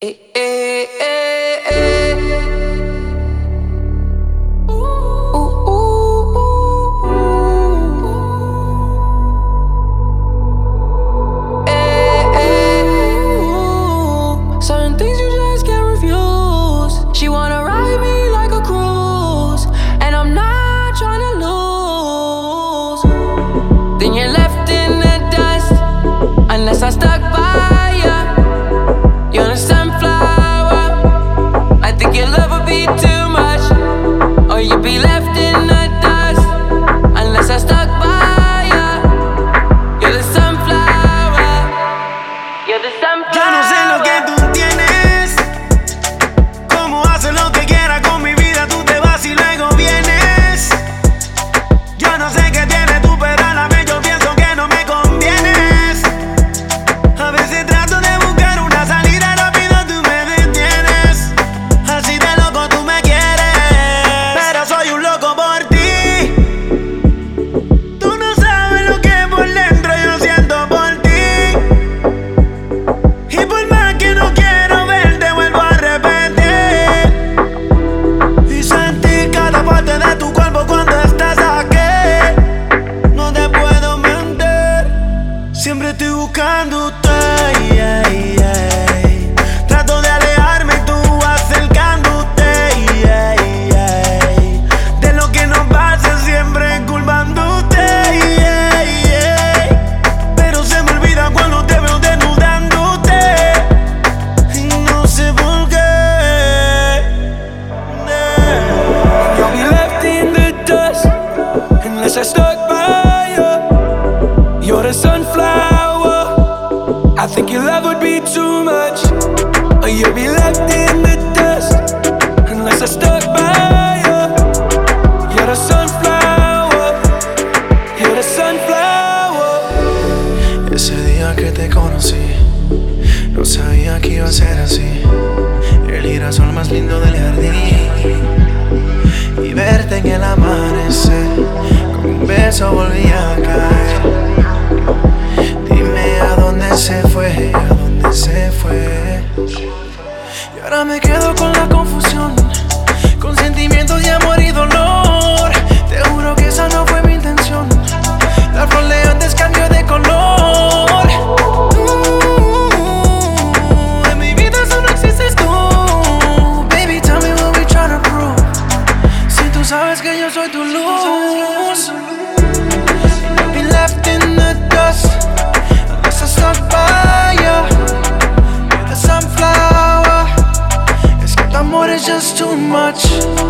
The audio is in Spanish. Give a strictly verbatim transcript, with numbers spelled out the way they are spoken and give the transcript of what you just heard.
Eh, eh, eh, eh. Uh, uh, uh, uh. Eh, eh, uh. Certain things you just can't refuse. She wanna ride me like a cruise, and I'm not trying to lose. Then you're left in the dust unless I stuck by ya. You're the sunflower. I think your love would be too much, or you'd be left in the dust unless I stuck by ya. You're the sunflower. You're the sunflower. Yo no sé lo que tú tienes, cómo haces lo que quieras con mi vida, tú te vas y luego vienes. Yo no sé qué tienes tú, pero a la vez yo pienso que no me convienes. A veces trato de buscar una salida rápido, tú me detienes. Así de loco tú me quieres, pero soy un loco por ti. Tú no sabes lo que por dentro yo siento por ti. Y por más que no quiero verte, vuelvo a repetir. Y sentir cada parte de tu cuerpo cuando estás aquí. No te puedo mentir, siempre estoy buscándote. Yeah, yeah. Trato de alejarme y tú acercándote. Yeah, yeah. De lo que nos pasa siempre culpándote. Yeah, yeah. Pero se me olvida cuando te veo desnudándote. Y no sé por qué. Yeah. You'll be left in the dust unless I stuck by you. You're the sunflower. I think your love would be too much, or you'll be left in the dust unless I stuck by you. You're the sunflower. You're the sunflower. Ese día que te conocí, no sabía que iba a ser así. El girasol más lindo del jardín, y verte en el amanecer, con un beso volví a caer. Dime a dónde se fue, a dónde se fue. Y ahora me quedo con la confusión, con sentimientos de amor y dolor. Te juro que esa no fue mi intención. La flor de antes cambió de color. Mm, en mi vida solo existes tú. Baby, tell me what we tryna prove. Si tú sabes que yo soy tu luz. You'll be left in the dust unless I stuck by you. You're the sunflower. Es que tu amor es just too much.